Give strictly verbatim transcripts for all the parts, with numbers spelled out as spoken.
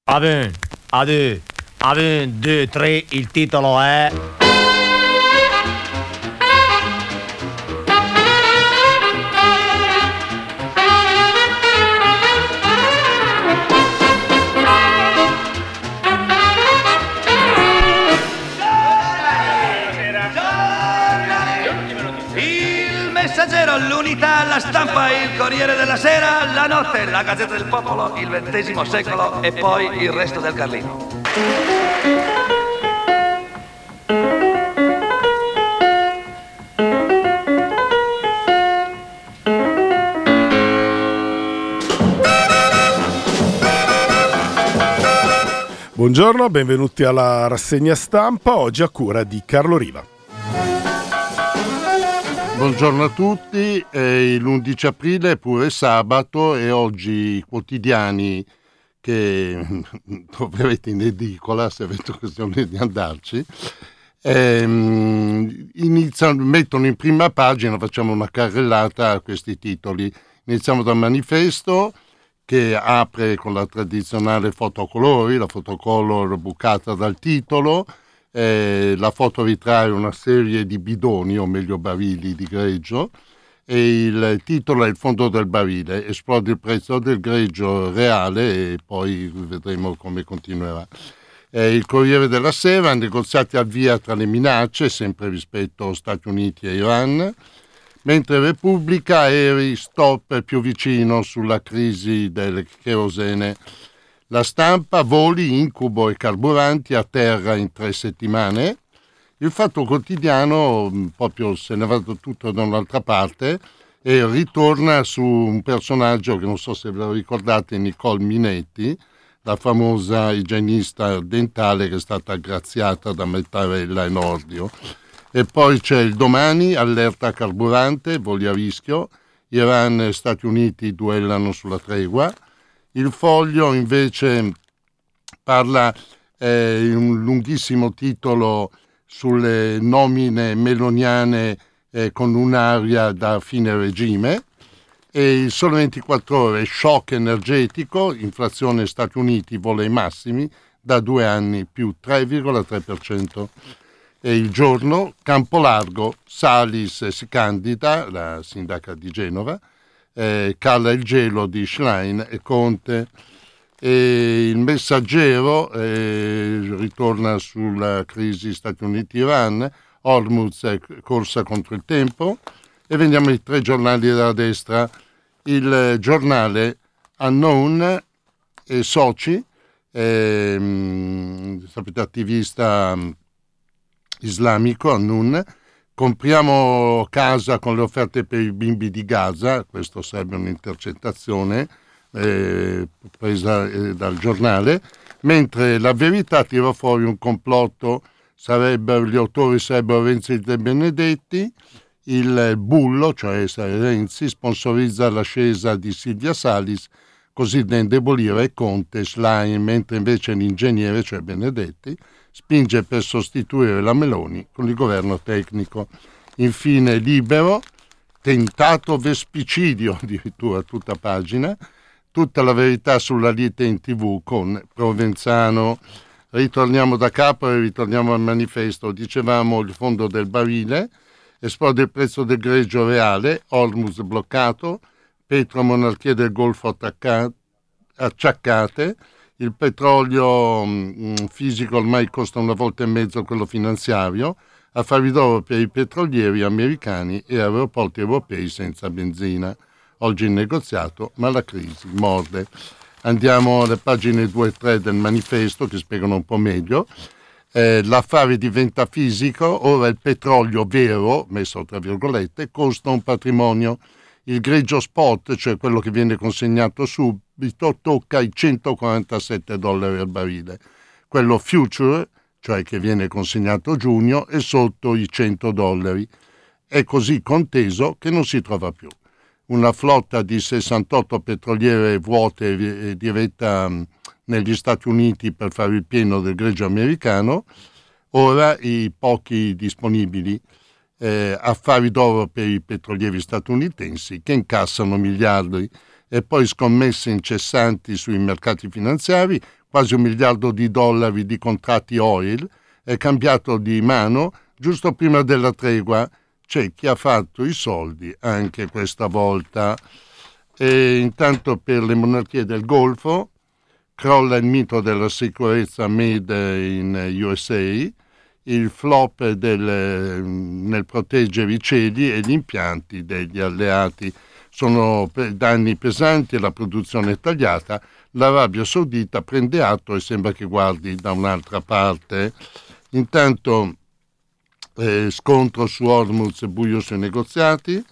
Aven, ade, aven, due, tre, il titolo è... L'Unità, La Stampa, il Corriere della Sera, La Notte, la Gazzetta del Popolo, il ventesimo secolo e poi il resto del Carlino. Buongiorno, benvenuti alla rassegna stampa, oggi a cura di Carlo Riva. Buongiorno a tutti, è l'undici aprile, è pure sabato e oggi i quotidiani che troverete in edicola se avete occasione di andarci ehm, iniziano, mettono in prima pagina, facciamo una carrellata a questi titoli. Iniziamo dal Manifesto che apre con la tradizionale foto a colori, la fotocolor bucata dal titolo. Eh, la foto ritrae una serie di bidoni, o meglio barili di greggio, e il titolo è Il fondo del barile, esplode il prezzo del greggio reale e poi vedremo come continuerà. Eh, il Corriere della Sera, negoziati al via tra le minacce, sempre rispetto Stati Uniti e Iran, mentre Repubblica, aerei stop più vicino sulla crisi del cherosene. La Stampa, voli, incubo e carburanti a terra in tre settimane. Il Fatto Quotidiano proprio se ne va tutto da un'altra parte e ritorna su un personaggio che non so se ve lo ricordate, Nicole Minetti, la famosa igienista dentale che è stata graziata da Mattarella e Nordio. E poi c'è il Domani, allerta carburante, voli a rischio, Iran e Stati Uniti duellano sulla tregua. Il Foglio invece parla eh, in un lunghissimo titolo sulle nomine meloniane eh, con un'aria da fine regime, e il Sole ventiquattro Ore, shock energetico, inflazione Stati Uniti vola ai massimi da due anni più tre virgola tre per cento. E il Giorno, Campo Largo, Salis si candida, la sindaca di Genova, Eh, cala il gelo di Schlein e Conte. E il Messaggero eh, ritorna sulla crisi Stati Uniti-Iran, Hormuz corsa contro il tempo, e veniamo ai tre giornali della destra. Il Giornale, Unknown e soci, eh, sapete, attivista islamico, Unknown. Compriamo casa con le offerte per i bimbi di Gaza, questo sarebbe un'intercettazione eh, presa eh, dal Giornale, mentre La Verità tira fuori un complotto, sarebbero, gli autori sarebbero Renzi e De Benedetti, il Bullo, cioè Renzi, sponsorizza l'ascesa di Silvia Salis così da indebolire Conte, Schlein, mentre invece l'ingegnere, cioè Benedetti, spinge per sostituire la Meloni con il governo tecnico. Infine Libero, tentato vespicidio, addirittura tutta pagina, tutta la verità sulla lite in tv con Provenzano. Ritorniamo da capo e ritorniamo al Manifesto. Dicevamo il fondo del barile, esplode il prezzo del greggio reale, Hormuz bloccato, Petro monarchie del Golfo attacca- acciaccate, il petrolio mh, fisico ormai costa una volta e mezzo quello finanziario, affari d'oro per i petrolieri americani e aeroporti europei senza benzina. Oggi il negoziato, ma la crisi morde. Andiamo alle pagine due e tre del Manifesto che spiegano un po' meglio. Eh, l'affare diventa fisico, ora il petrolio vero, messo tra virgolette, costa un patrimonio. Il greggio spot, cioè quello che viene consegnato subito, tocca i centoquarantasette dollari al barile. Quello future, cioè che viene consegnato a giugno, è sotto i cento dollari. È così conteso che non si trova più. Una flotta di sessantotto petroliere vuote diretta negli Stati Uniti per fare il pieno del greggio americano, ora i pochi disponibili. Eh, affari d'oro per i petrolieri statunitensi che incassano miliardi, e poi scommesse incessanti sui mercati finanziari, quasi un miliardo di dollari di contratti oil, è cambiato di mano giusto prima della tregua. C'è chi ha fatto i soldi anche questa volta. E intanto per le monarchie del Golfo crolla il mito della sicurezza made in U S A, il flop del, nel proteggere i cieli e gli impianti degli alleati. Sono danni pesanti e la produzione è tagliata. L'Arabia Saudita prende atto e sembra che guardi da un'altra parte. Intanto eh, scontro su Hormuz e buio sui negoziati.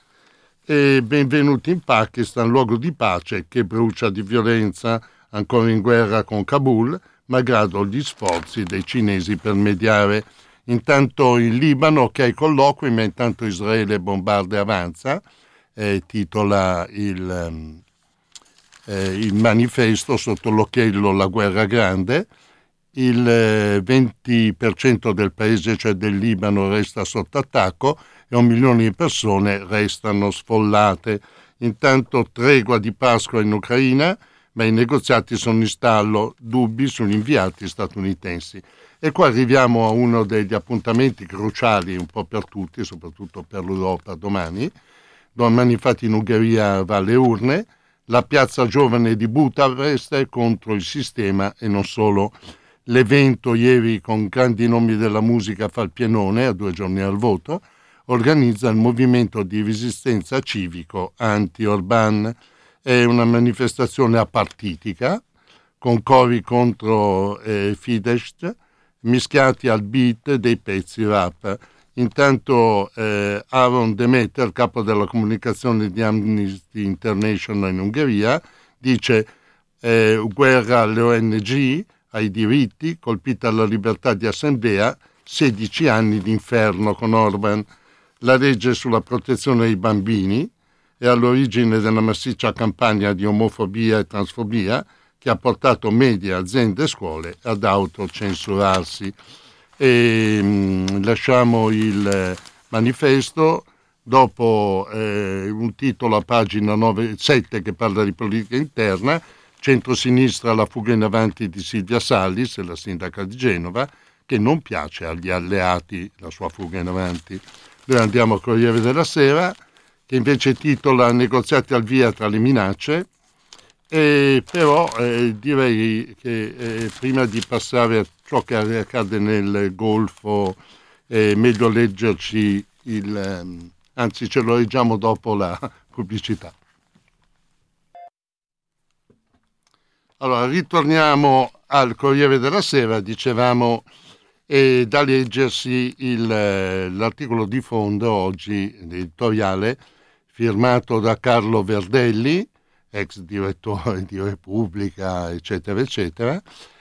E benvenuti in Pakistan, luogo di pace che brucia di violenza, ancora in guerra con Kabul, malgrado gli sforzi dei cinesi per mediare. Intanto in Libano, ok, colloqui, ma intanto Israele bombarda e avanza, eh, titola il, um, eh, il manifesto sotto l'occhiello La guerra grande. Il eh, venti per cento del paese, cioè del Libano, resta sotto attacco e un milione di persone restano sfollate. Intanto tregua di Pasqua in Ucraina, ma i negoziati sono in stallo, dubbi sugli inviati statunitensi. E qua arriviamo a uno degli appuntamenti cruciali un po' per tutti, soprattutto per l'Europa domani. Domani infatti in Ungheria va alle urne, la piazza giovane di Budapest contro il sistema e non solo. L'evento ieri con grandi nomi della musica fa il pienone a due giorni dal voto, organizza il movimento di resistenza civico anti-Orbán. È una manifestazione apartitica con cori contro eh, Fidesz mischiati al beat dei pezzi rap. Intanto eh, Aaron Demeter, capo della comunicazione di Amnesty International in Ungheria, dice eh, guerra alle O N G, ai diritti, colpita la libertà di assemblea, sedici anni di inferno con Orban. La legge sulla protezione dei bambini è all'origine della massiccia campagna di omofobia e transfobia che ha portato media, aziende e scuole ad autocensurarsi. E, mh, lasciamo il manifesto dopo eh, un titolo a pagina nove, sette che parla di politica interna. Centrosinistra, la fuga in avanti di Silvia Salis, la sindaca di Genova, che non piace agli alleati la sua fuga in avanti. Noi andiamo al Corriere della Sera, che invece titola negoziati al via tra le minacce, e però eh, direi che eh, prima di passare a ciò che accade nel Golfo è meglio leggerci il, ehm, anzi ce lo leggiamo dopo la pubblicità. Allora, ritorniamo al Corriere della Sera, dicevamo, e da leggersi il, l'articolo di fondo oggi, editoriale, firmato da Carlo Verdelli, ex direttore di Repubblica, eccetera, eccetera,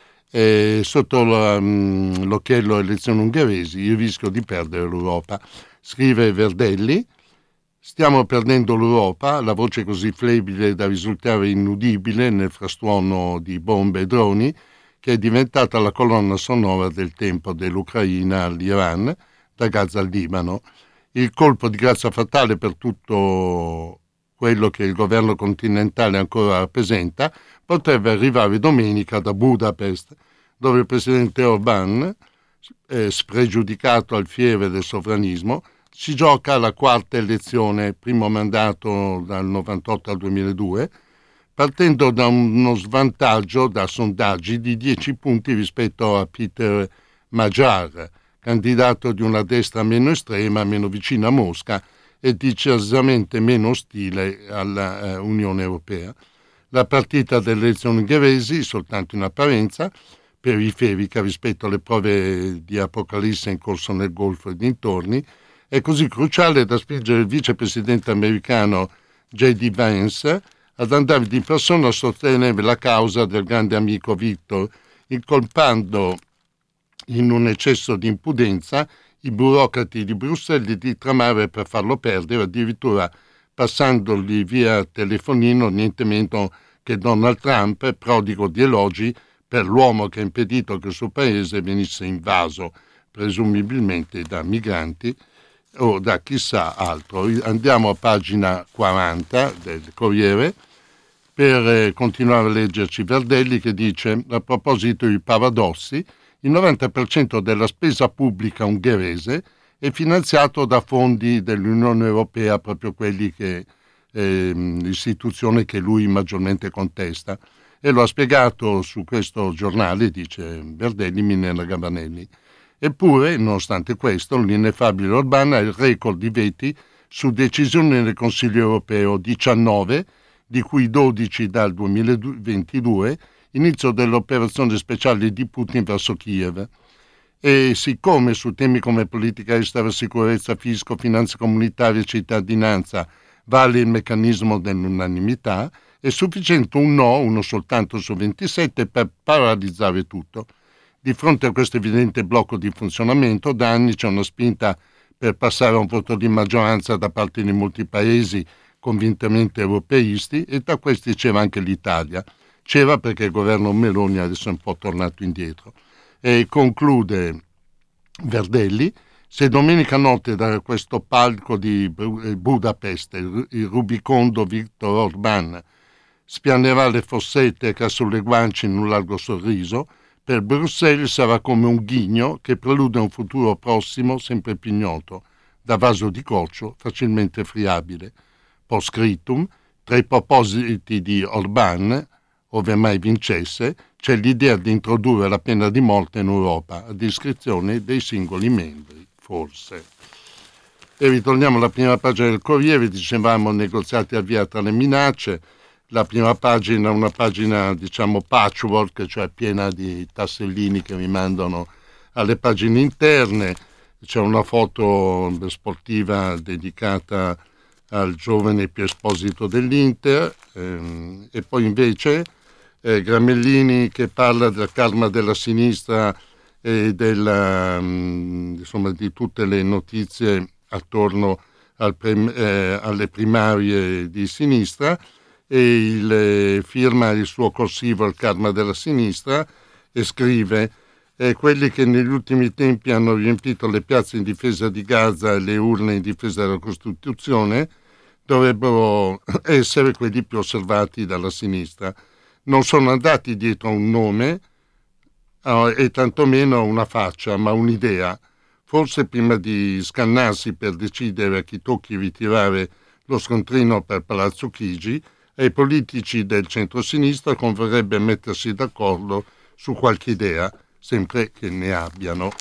e sotto um, l'occhiello elezioni ungheresi, il rischio di perdere l'Europa. Scrive Verdelli: stiamo perdendo l'Europa, la voce così flebile da risultare inudibile nel frastuono di bombe e droni, che è diventata la colonna sonora del tempo dell'Ucraina all'Iran, da Gaza al Libano. Il colpo di grazia fatale per tutto quello che il governo continentale ancora rappresenta potrebbe arrivare domenica da Budapest, dove il presidente Orbán, eh, spregiudicato al fiere del sovranismo, si gioca la quarta elezione, primo mandato dal novantotto al duemiladue, partendo da uno svantaggio da sondaggi di dieci punti rispetto a Peter Magyar, candidato di una destra meno estrema, meno vicina a Mosca e decisamente meno ostile all'Unione Europea. La partita delle elezioni ungheresi, soltanto in apparenza, periferica rispetto alle prove di apocalisse in corso nel Golfo e dintorni, è così cruciale da spingere il vicepresidente americano J D Vance ad andare di persona a sostenere la causa del grande amico Victor, incolpando in un eccesso di impudenza i burocrati di Bruxelles di tramare per farlo perdere, addirittura passandogli via telefonino niente meno che Donald Trump, prodigo di elogi per l'uomo che ha impedito che il suo paese venisse invaso, presumibilmente da migranti o da chissà altro. Andiamo a pagina quaranta del Corriere, per eh, continuare a leggerci Verdelli, che dice, a proposito di paradossi, il novanta per cento della spesa pubblica ungherese è finanziato da fondi dell'Unione Europea, proprio quelli che eh, l'istituzione che lui maggiormente contesta, e lo ha spiegato su questo giornale, dice Verdelli, Minella Gabanelli. Eppure, nonostante questo, l'ineffabile Orbán ha il record di veti su decisioni del Consiglio Europeo, diciannove, di cui dodici dal duemilaventidue, inizio dell'operazione speciale di Putin verso Kiev. E siccome su temi come politica estera, sicurezza, fisco, finanze comunitarie e cittadinanza vale il meccanismo dell'unanimità, è sufficiente un no, uno soltanto su ventisette, per paralizzare tutto. Di fronte a questo evidente blocco di funzionamento, da anni c'è una spinta per passare a un voto di maggioranza da parte di molti paesi convintamente europeisti, e tra questi c'era anche l'Italia. C'era perché il governo Meloni adesso è un po' tornato indietro. E conclude Verdelli: se domenica notte da questo palco di Budapest il rubicondo Viktor Orbán spianerà le fossette che ha sulle guance in un largo sorriso, per Bruxelles sarà come un ghigno che prelude un futuro prossimo sempre più ignoto, da vaso di coccio facilmente friabile. Postscriptum: tra i propositi di Orbán, ove mai vincesse, c'è l'idea di introdurre la pena di morte in Europa, a discrezione dei singoli membri, forse. E ritorniamo alla prima pagina del Corriere, dicevamo negoziati al via tra le minacce. La prima pagina è una pagina, diciamo, patchwork, cioè piena di tassellini che rimandano alle pagine interne. C'è una foto sportiva dedicata al giovane Pier Esposito dell'Inter, ehm, e poi invece eh, Gramellini che parla del karma della sinistra e della, um, insomma, di tutte le notizie attorno al prim- eh, alle primarie di sinistra, e il, eh, firma il suo corsivo Il karma della sinistra e scrive: eh, quelli che negli ultimi tempi hanno riempito le piazze in difesa di Gaza e le urne in difesa della Costituzione dovrebbero essere quelli più osservati dalla sinistra. Non sono andati dietro a un nome eh, e tantomeno una faccia, ma un'idea. Forse prima di scannarsi per decidere a chi tocchi ritirare lo scontrino per Palazzo Chigi, ai politici del centro-sinistra converrebbe mettersi d'accordo su qualche idea, sempre che ne abbiano.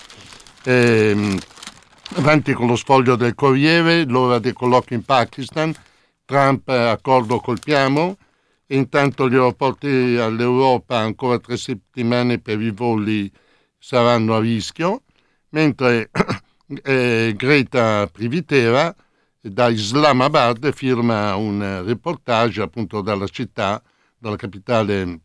Ehm, avanti con lo sfoglio del Corriere, l'ora dei colloqui in Pakistan, Trump accordo colpiamo, e intanto gli aeroporti all'Europa ancora tre settimane per i voli saranno a rischio, mentre eh, Greta Privitera da Islamabad firma un reportage appunto dalla città, dalla capitale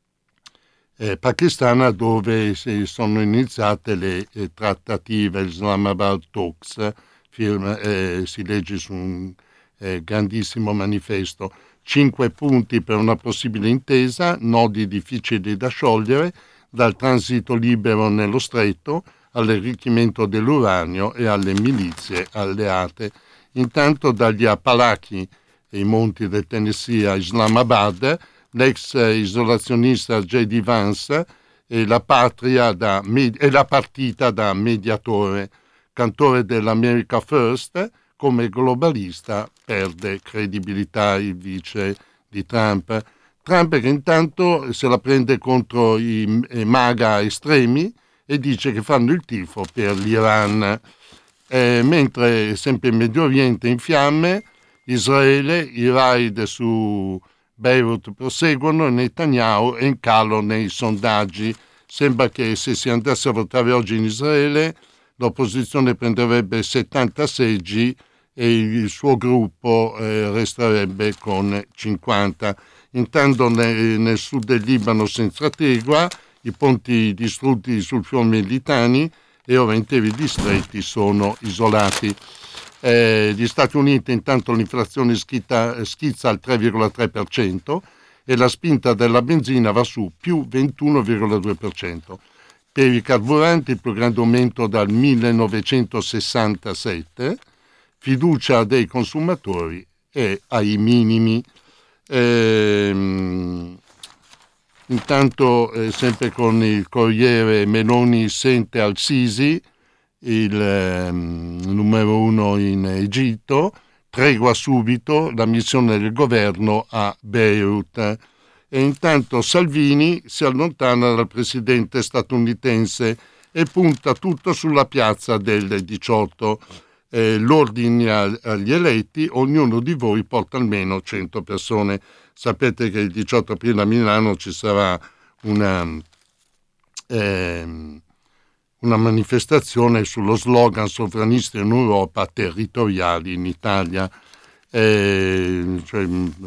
eh, pakistana, dove si sono iniziate le eh, trattative Islamabad Talks. Firma, eh, si legge su un eh, grandissimo manifesto. Cinque punti per una possibile intesa, nodi difficili da sciogliere, dal transito libero nello stretto all'arricchimento dell'uranio e alle milizie alleate. Intanto dagli Appalachi e i monti del Tennessee a Islamabad, l'ex isolazionista J D Vance è la, patria da, è la partita da mediatore. Cantore dell'America First, come globalista perde credibilità il vice di Trump. Trump che intanto se la prende contro i MAGA estremi e dice che fanno il tifo per l'Iran. Eh, mentre sempre in Medio Oriente in fiamme, Israele, i raid su Beirut proseguono, Netanyahu è in calo nei sondaggi. Sembra che se si andasse a votare oggi in Israele l'opposizione prenderebbe settanta seggi e il suo gruppo eh, resterebbe con cinquanta. Intanto nel, nel sud del Libano senza tregua, i ponti distrutti sul fiume Litani e ora interi distretti sono isolati. Eh, gli Stati Uniti intanto l'inflazione schizza, schizza al tre virgola tre per cento e la spinta della benzina va su più ventuno virgola due per cento. Per i carburanti il più grande aumento dal millenovecentosessantasette, fiducia dei consumatori è ai minimi. Ehm, intanto eh, sempre con il Corriere, Meloni sente al-Sisi, il eh, numero uno in Egitto, tregua subito la missione del governo a Beirut. E intanto Salvini si allontana dal presidente statunitense e punta tutto sulla piazza del diciotto. Eh, l'ordine agli eletti: ognuno di voi porta almeno cento persone. Sapete che il diciotto aprile a Milano ci sarà una, eh, una manifestazione sullo slogan sovranisti in Europa, territoriali in Italia, eh, cioè,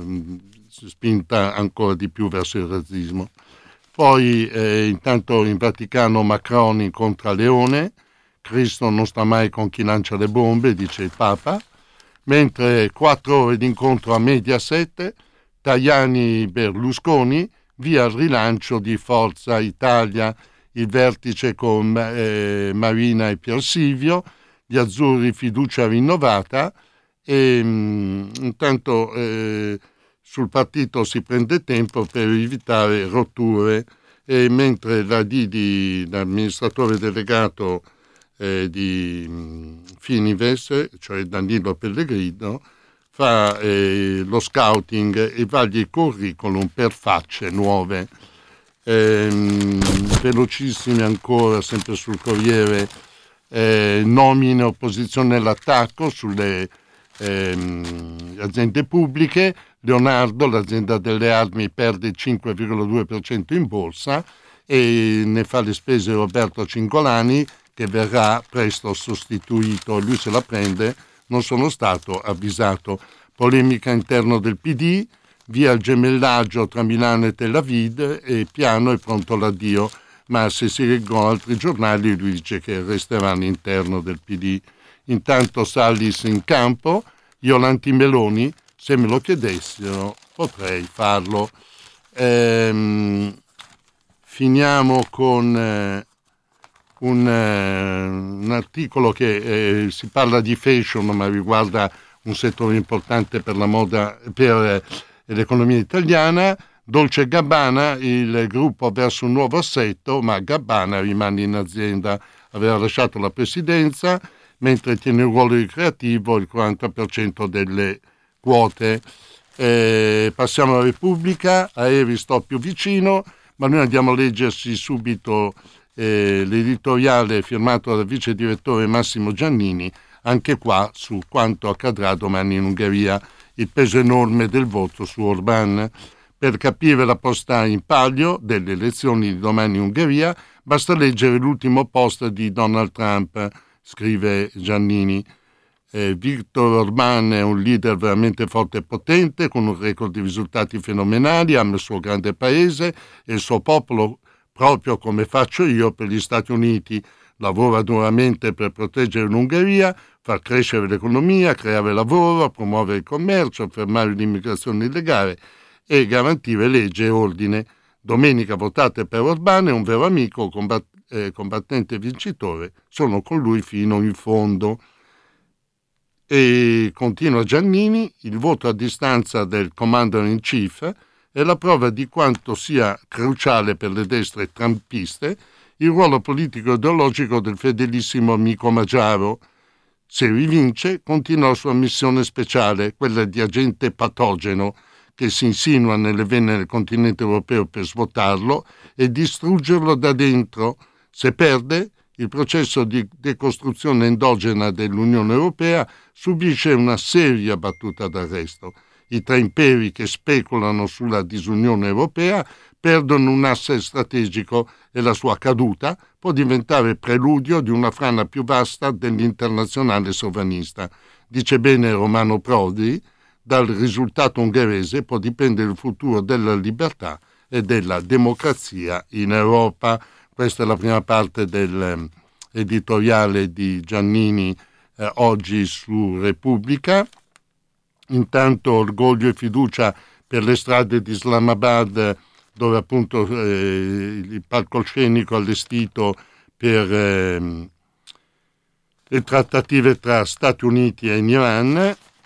spinta ancora di più verso il razzismo. Poi eh, intanto in Vaticano Macron incontra Leone. Cristo non sta mai con chi lancia le bombe, dice il Papa. Mentre quattro ore di incontro a Mediaset, Tajani Berlusconi, via il rilancio di Forza Italia, il vertice con eh, Marina e Piersilvio, gli azzurri fiducia rinnovata, e mh, intanto eh, sul partito si prende tempo per evitare rotture, e mentre la Didi, l'amministratore delegato eh, di mh, Finives, cioè Danilo Pellegrino, fa eh, lo scouting e va il curriculum per facce nuove. Ehm, velocissime ancora, sempre sul Corriere, eh, nomine opposizione all'attacco sulle ehm, aziende pubbliche. Leonardo, l'azienda delle armi, perde il cinque virgola due per cento in borsa e ne fa le spese Roberto Cingolani, che verrà presto sostituito. Lui se la prende, non sono stato avvisato. Polemica interno del P D, via il gemellaggio tra Milano e Tel Aviv e piano è pronto l'addio, ma se si leggono altri giornali lui dice che resterà all'interno del P D. Intanto Salis in campo, io l'anti-Meloni, se me lo chiedessero potrei farlo. Ehm, finiamo con eh, un, eh, un articolo che eh, si parla di fashion, ma riguarda un settore importante per la moda, per eh, l'economia italiana. Dolce Gabbana, il gruppo verso un nuovo assetto, ma Gabbana rimane in azienda, aveva lasciato la presidenza, mentre tiene il ruolo di creativo il quaranta per cento delle quote. Eh, passiamo alla Repubblica, aerei sto più vicino, ma noi andiamo a leggersi subito eh, l'editoriale firmato dal vice direttore Massimo Giannini, anche qua su quanto accadrà domani in Ungheria, il peso enorme del voto su Orbán. Per capire la posta in palio delle elezioni di domani in Ungheria basta leggere l'ultimo post di Donald Trump, scrive Giannini. Eh, Viktor Orbán è un leader veramente forte e potente, con un record di risultati fenomenali, ama il suo grande paese e il suo popolo proprio come faccio io per gli Stati Uniti. Lavora duramente per proteggere l'Ungheria, far crescere l'economia, creare lavoro, promuovere il commercio, fermare l'immigrazione illegale e garantire legge e ordine. Domenica votate per Orbán, è un vero amico, combatt- eh, combattente e vincitore. Sono con lui fino in fondo. E continua Giannini, il voto a distanza del Commander in Chief è la prova di quanto sia cruciale per le destre trumpiste il ruolo politico ideologico del fedelissimo amico Magiaro. Se rivince, continua la sua missione speciale, quella di agente patogeno che si insinua nelle vene del continente europeo per svuotarlo e distruggerlo da dentro. Se perde, il processo di decostruzione endogena dell'Unione Europea subisce una seria battuta d'arresto. I tre imperi che speculano sulla disunione europea perdono un asse strategico e la sua caduta può diventare preludio di una frana più vasta dell'internazionale sovranista. Dice bene Romano Prodi, dal risultato ungherese può dipendere il futuro della libertà e della democrazia in Europa. Questa è la prima parte dell'editoriale di Giannini eh, oggi su Repubblica. Intanto orgoglio e fiducia per le strade di Islamabad, dove appunto eh, il palcoscenico allestito per eh, le trattative tra Stati Uniti e Iran.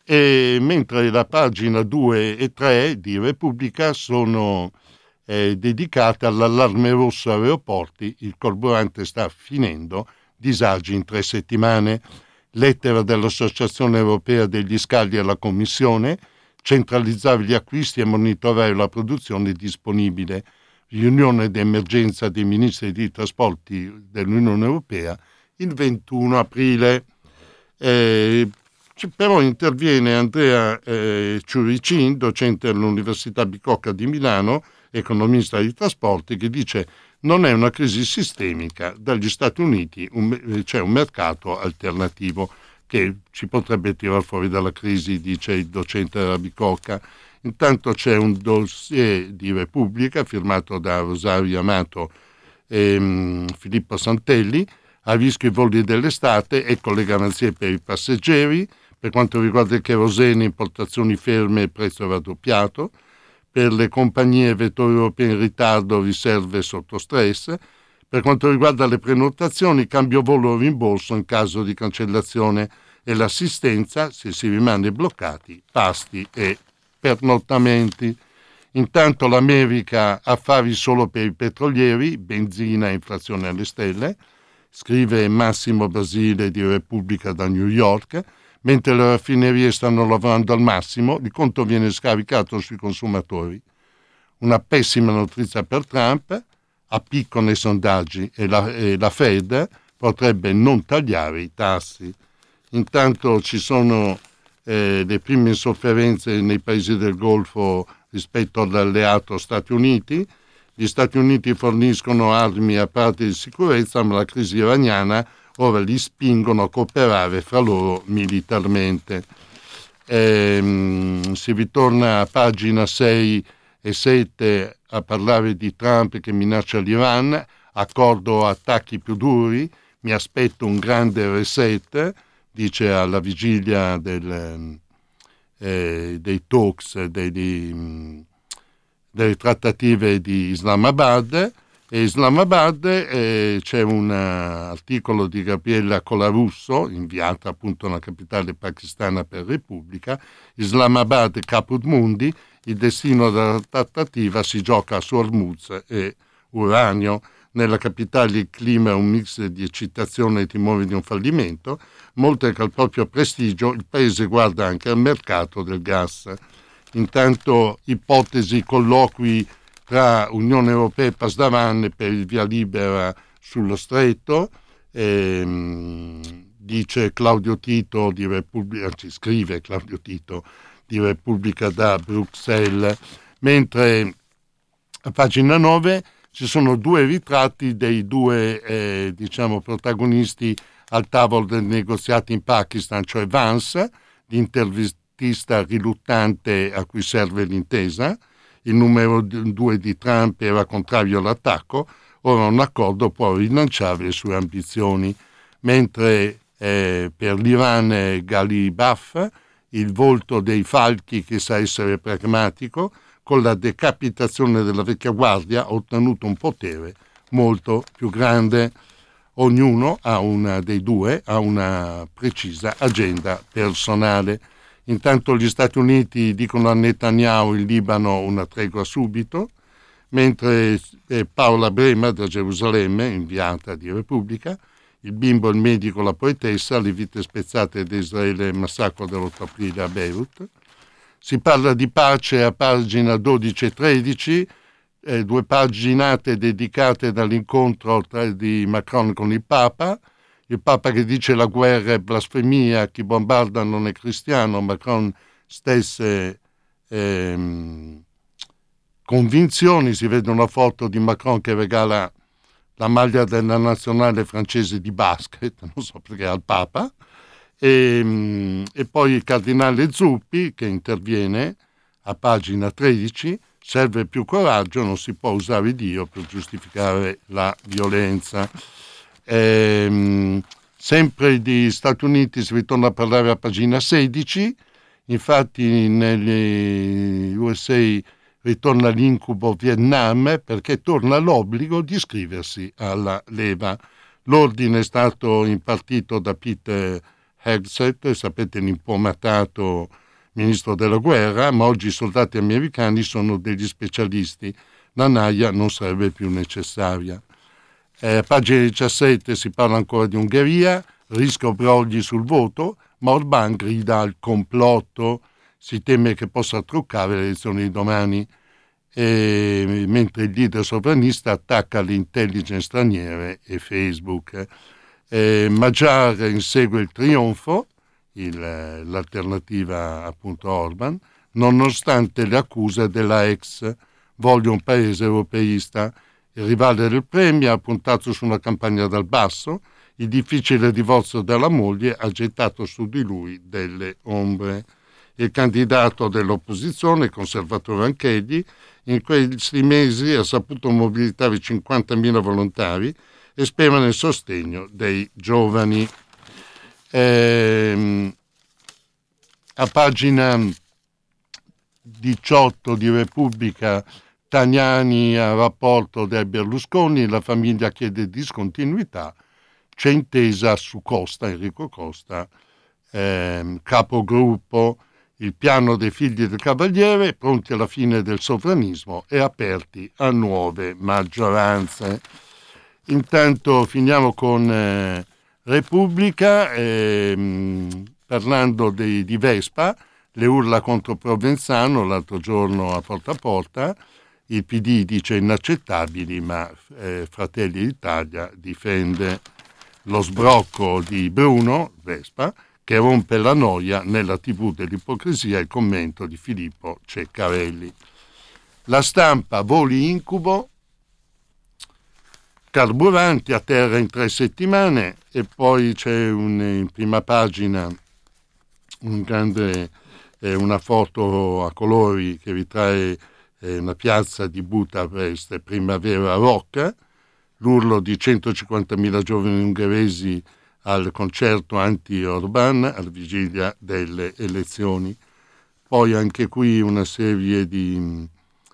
E mentre la pagina due e tre di Repubblica sono eh, dedicate all'allarme rosso aeroporti, il carburante sta finendo, disagi in tre settimane, lettera dell'Associazione Europea degli Scali alla Commissione, centralizzare gli acquisti e monitorare la produzione disponibile, riunione d'emergenza dei ministri dei trasporti dell'Unione Europea il ventuno aprile. Eh, Però interviene Andrea eh, Ciuricin, docente all'Università Bicocca di Milano, economista dei trasporti, che dice non è una crisi sistemica, dagli Stati Uniti un, c'è un mercato alternativo che ci potrebbe tirare fuori dalla crisi, dice il docente della Bicocca. Intanto c'è un dossier di Repubblica firmato da Rosario Amato e um, Filippo Santelli, a rischio i voli dell'estate, ecco le garanzie per i passeggeri. Per quanto riguarda il cherosene, importazioni ferme, prezzo raddoppiato. Per le compagnie vettori europei in ritardo, riserve sotto stress. Per quanto riguarda le prenotazioni, cambio volo o rimborso in caso di cancellazione e l'assistenza se si rimane bloccati, pasti e pernottamenti. Intanto l'America affari solo per i petrolieri, benzina e inflazione alle stelle, scrive Massimo Basile di Repubblica da New York. Mentre le raffinerie stanno lavorando al massimo, il conto viene scaricato sui consumatori. Una pessima notizia per Trump, a picco nei sondaggi e la, e la Fed potrebbe non tagliare i tassi. Intanto ci sono eh, le prime insofferenze nei paesi del Golfo rispetto all'alleato Stati Uniti. Gli Stati Uniti forniscono armi a parte di sicurezza, ma la crisi iraniana ora li spingono a cooperare fra loro militarmente. Ehm, si ritorna a pagina sei e sette a parlare di Trump che minaccia l'Iran, accordo attacchi più duri, mi aspetto un grande reset, dice alla vigilia del, eh, dei talks, dei, dei, delle trattative di Islamabad. E Islamabad eh, c'è un uh, articolo di Gabriella Colarusso, inviata appunto nella capitale pakistana per Repubblica. Islamabad caput mundi, il destino della trattativa si gioca su Hormuz e uranio. Nella capitale il clima è un mix di eccitazione e timore di un fallimento, oltre che al proprio prestigio il paese guarda anche al mercato del gas. Intanto ipotesi colloqui tra Unione Europea e Pasdaran per il via libera sullo stretto, ehm, dice Claudio Tito di Repubblica, ci scrive Claudio Tito di Repubblica da Bruxelles, mentre a pagina nove ci sono due ritratti dei due eh, diciamo protagonisti al tavolo del negoziato in Pakistan, cioè Vance, l'intervistista riluttante a cui serve l'intesa. Il numero due di Trump era contrario all'attacco, ora un accordo può rilanciare le sue ambizioni, mentre eh, per l'Iran Ghalibaf, il volto dei falchi che sa essere pragmatico, con la decapitazione della vecchia guardia ha ottenuto un potere molto più grande. Ognuno ha una dei due ha una precisa agenda personale. Intanto gli Stati Uniti dicono a Netanyahu il Libano una tregua subito, mentre eh, Paola Brema da Gerusalemme, inviata di Repubblica, il bimbo, il medico, la poetessa, le vite spezzate da Israele, il massacro dell'otto aprile a Beirut. Si parla di pace a pagina dodici e tredici, eh, due paginate dedicate dall'incontro tra, di Macron con il Papa. Il Papa che dice la guerra è blasfemia, chi bombarda non è cristiano, Macron stesse ehm, convinzioni. Si vede una foto di Macron che regala la maglia della nazionale francese di basket, non so perché, al Papa, e, e poi il cardinale Zuppi che interviene a pagina tredici, serve più coraggio, non si può usare Dio per giustificare la violenza. Ehm, sempre di Stati Uniti si ritorna a parlare a pagina sedici, infatti negli U S A ritorna l'incubo Vietnam perché torna l'obbligo di iscriversi alla leva. L'ordine è stato impartito da Pete Hegseth, sapete, l'impomatato ministro della guerra, ma oggi i soldati americani sono degli specialisti, la naia non sarebbe più necessaria. Eh, a pagina diciassette si parla ancora di Ungheria, rischio brogli sul voto, ma Orbán grida al complotto, si teme che possa truccare le elezioni di domani, e, mentre il leader sovranista attacca le intelligence straniere e Facebook. Eh, Magyar insegue il trionfo, il, l'alternativa appunto Orbán, nonostante le accuse della ex, voglio un paese europeista. Il rivale del Premier ha puntato su una campagna dal basso, il difficile divorzio della moglie ha gettato su di lui delle ombre. Il candidato dell'opposizione, conservatore anch'egli, in questi mesi ha saputo mobilitare cinquantamila volontari e spera nel sostegno dei giovani. Eh, a pagina diciotto di Repubblica, Tajani a rapporto del Berlusconi, la famiglia chiede discontinuità, c'è intesa su Costa, Enrico Costa, eh, capogruppo, il piano dei figli del Cavaliere, pronti alla fine del sovranismo e aperti a nuove maggioranze. Intanto finiamo con eh, Repubblica, eh, parlando di, di Vespa, le urla contro Provenzano l'altro giorno a Porta a Porta, il P D dice inaccettabili, ma eh, Fratelli d'Italia difende lo sbrocco di Bruno Vespa, che rompe la noia nella tivù dell'ipocrisia, il commento di Filippo Ceccarelli. La Stampa, voli incubo, carburanti a terra in tre settimane, e poi c'è un, in prima pagina un grande, eh, una foto a colori che ritrae eh, una piazza di Budapest, primavera rock, l'urlo di centocinquantamila giovani ungheresi al concerto anti-Orbán alla vigilia delle elezioni. Poi anche qui una serie di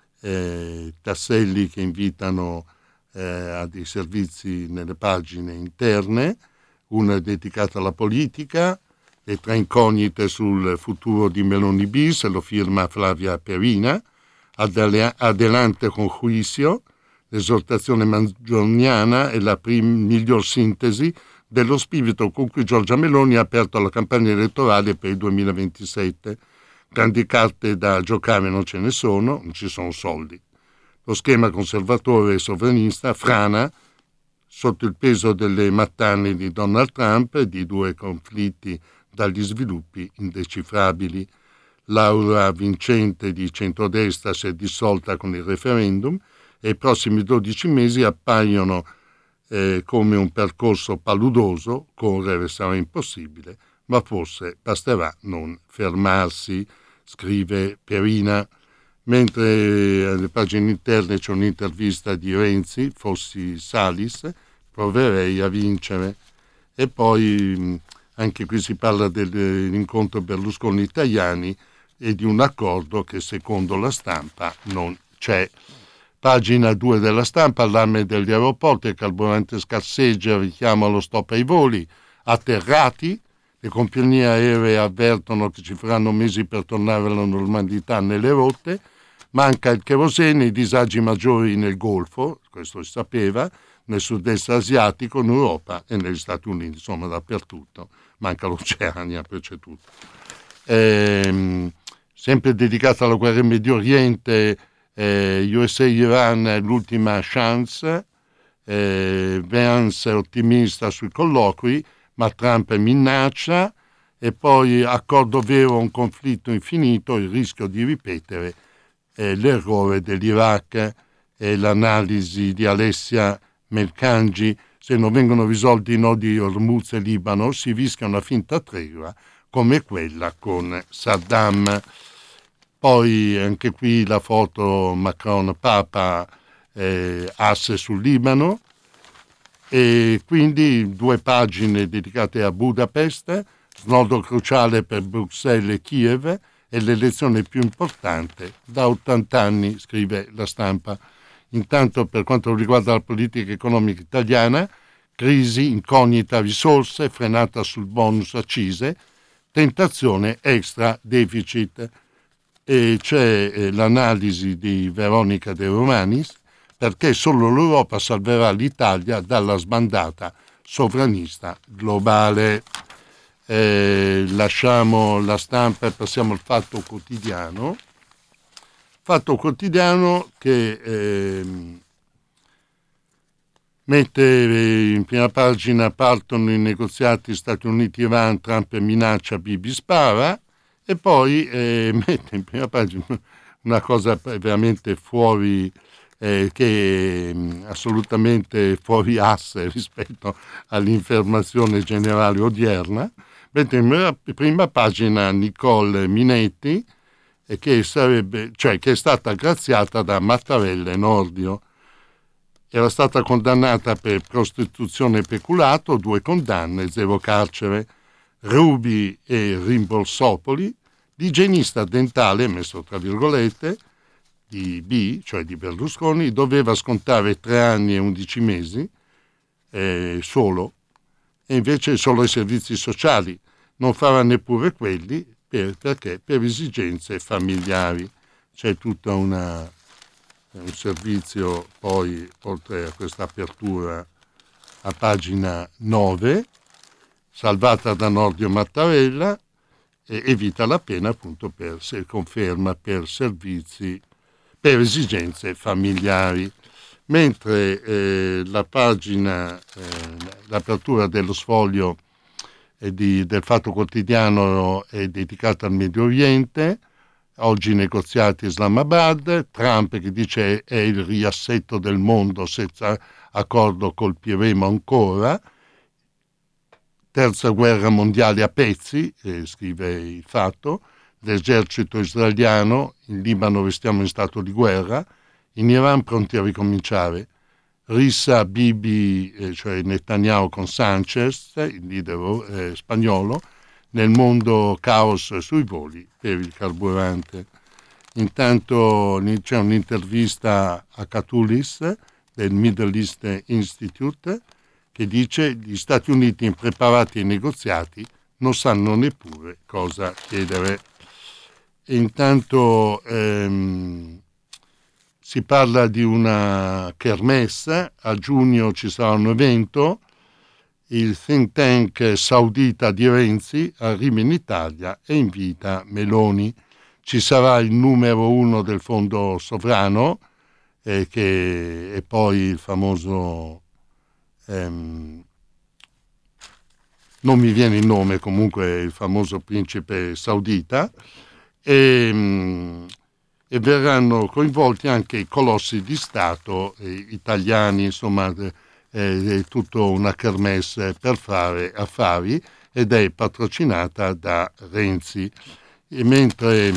eh, tasselli che invitano eh, a dei servizi nelle pagine interne, una è dedicata alla politica, le tre incognite sul futuro di Meloni bis, lo firma Flavia Perina, Adele- adelante con juicio, l'esortazione mangioniana è la prim- miglior sintesi dello spirito con cui Giorgia Meloni ha aperto la campagna elettorale per il duemilaventisette. Grandi carte da giocare non ce ne sono, non ci sono soldi. Lo schema conservatore e sovranista frana sotto il peso delle mattane di Donald Trump e di due conflitti dagli sviluppi indecifrabili. L'aura vincente di centrodestra si è dissolta con il referendum e i prossimi dodici mesi appaiono Eh, come un percorso paludoso. Correre sarà impossibile, ma forse basterà non fermarsi, scrive Perina. Mentre alle pagine interne c'è un'intervista di Renzi, fossi Salis, proverei a vincere. E poi anche qui si parla dell'incontro Berlusconi-Tajani e di un accordo che secondo la Stampa non c'è. Pagina due della Stampa, allarme degli aeroporti, il carburante scarseggia, richiama allo stop ai voli, atterrati, le compagnie aeree avvertono che ci faranno mesi per tornare alla normalità nelle rotte, manca il kerosene, i disagi maggiori nel Golfo, questo si sapeva, nel sud-est asiatico, in Europa e negli Stati Uniti, insomma dappertutto, manca l'Oceania, poi c'è tutto. Ehm, sempre dedicata alla guerra in Medio Oriente, Eh, U S A Iran l'ultima chance, eh, Vance è ottimista sui colloqui, ma Trump minaccia, e poi accordo vero, un conflitto infinito, il rischio di ripetere eh, l'errore dell'Iraq, e l'analisi di Alessia Melkanji, se non vengono risolti i nodi Hormuz e Libano si rischia una finta tregua come quella con Saddam. Poi anche qui la foto Macron-Papa, eh, asse sul Libano, e quindi due pagine dedicate a Budapest, snodo cruciale per Bruxelles e Kiev, e l'elezione più importante da ottanta anni, scrive la Stampa. Intanto per quanto riguarda la politica economica italiana, crisi, incognita risorse, frenata sul bonus accise, tentazione extra deficit. E c'è eh, l'analisi di Veronica De Romanis, perché solo l'Europa salverà l'Italia dalla sbandata sovranista globale. Eh, lasciamo la Stampa e passiamo al Fatto Quotidiano. Fatto Quotidiano che eh, mette in prima pagina: partono i negoziati Stati Uniti-Iran, Trump minaccia, Bibi spara, e poi eh, mette in prima pagina una cosa veramente fuori, eh, che è assolutamente fuori asse rispetto all'informazione generale odierna. Mette in prima pagina Nicole Minetti, e che sarebbe, cioè che è stata graziata da Mattarella e Nordio. Era stata condannata per prostituzione e peculato, due condanne, zero carcere. Rubi e Rimborsopoli, l'igienista dentale, messo tra virgolette, di B, cioè di Berlusconi, doveva scontare tre anni e undici mesi eh, solo, e invece solo i servizi sociali, non farà neppure quelli, per, perché per esigenze familiari. C'è tutta una un servizio poi, oltre a questa apertura, a pagina nove, salvata da Nordio Mattarella, e evita la pena appunto per, se conferma, per servizi, per esigenze familiari. Mentre eh, la pagina, eh, l'apertura dello sfoglio eh, di, del Fatto Quotidiano è dedicata al Medio Oriente. Oggi negoziati Islamabad, Trump che dice è il riassetto del mondo, senza accordo colpiremo ancora. Terza guerra mondiale a pezzi, eh, scrive il Fatto, l'esercito israeliano, in Libano restiamo in stato di guerra, in Iran pronti a ricominciare. Rissa Bibi, eh, cioè Netanyahu con Sanchez, il leader eh, spagnolo. Nel mondo caos sui voli per il carburante. Intanto c'è un'intervista a Katulis del Middle East Institute che dice: gli Stati Uniti impreparati ai negoziati non sanno neppure cosa chiedere. E intanto ehm, si parla di una kermesse, a giugno ci sarà un evento. Il think tank saudita di Renzi arriva in Italia e invita Meloni. Ci sarà il numero uno del fondo sovrano, eh, che è poi il famoso, ehm, non mi viene il nome, comunque il famoso principe saudita, e, e verranno coinvolti anche i colossi di Stato eh, italiani, insomma. È tutta una kermesse per fare affari ed è patrocinata da Renzi. E mentre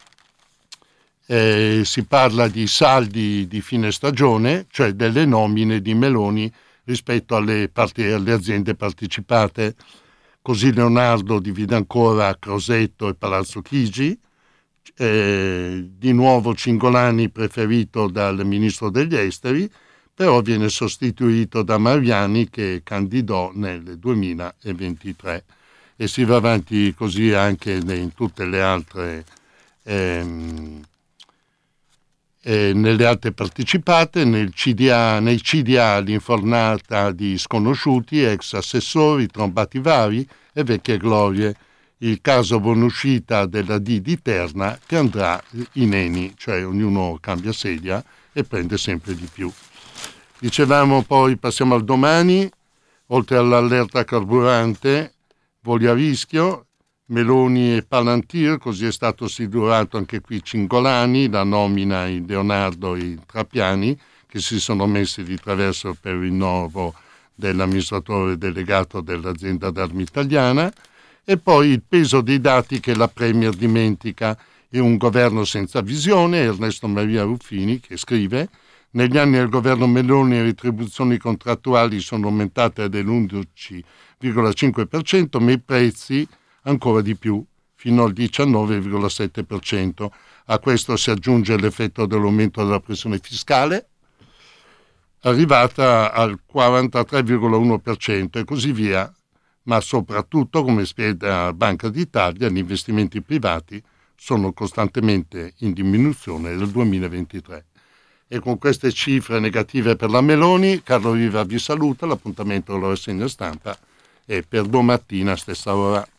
eh, si parla di saldi di fine stagione, cioè delle nomine di Meloni rispetto alle, part- alle aziende partecipate, così Leonardo divide ancora Crosetto e Palazzo Chigi, eh, di nuovo Cingolani preferito dal ministro degli esteri, però viene sostituito da Mariani che candidò nel duemilaventitré, e si va avanti così anche in tutte le altre ehm, eh, nelle altre partecipate. Nel C D A, nei C D A l'infornata di sconosciuti, ex assessori, trombati vari e vecchie glorie. Il caso buonuscita della D di Terna che andrà in Eni, cioè ognuno cambia sedia e prende sempre di più. Dicevamo poi, passiamo al Domani, oltre all'allerta carburante, voli a rischio, Meloni e Palantir, così è stato assicurato anche qui Cingolani, la nomina in Leonardo e in Trappiani, che si sono messi di traverso per il rinnovo dell'amministratore delegato dell'azienda d'armi italiana, e poi il peso dei dati che la Premier dimentica, e un governo senza visione, Ernesto Maria Ruffini, che scrive: negli anni del governo Meloni le retribuzioni contrattuali sono aumentate dell'undici virgola cinque per cento, ma i prezzi ancora di più, fino al diciannove virgola sette per cento. A questo si aggiunge l'effetto dell'aumento della pressione fiscale. arrivata al quarantatré virgola uno per cento e così via, ma soprattutto, come spiega Banca d'Italia, gli investimenti privati sono costantemente in diminuzione nel duemilaventitré. E con queste cifre negative per la Meloni, Carlo Riva vi saluta, l'appuntamento con la rassegna stampa è per domattina stessa ora.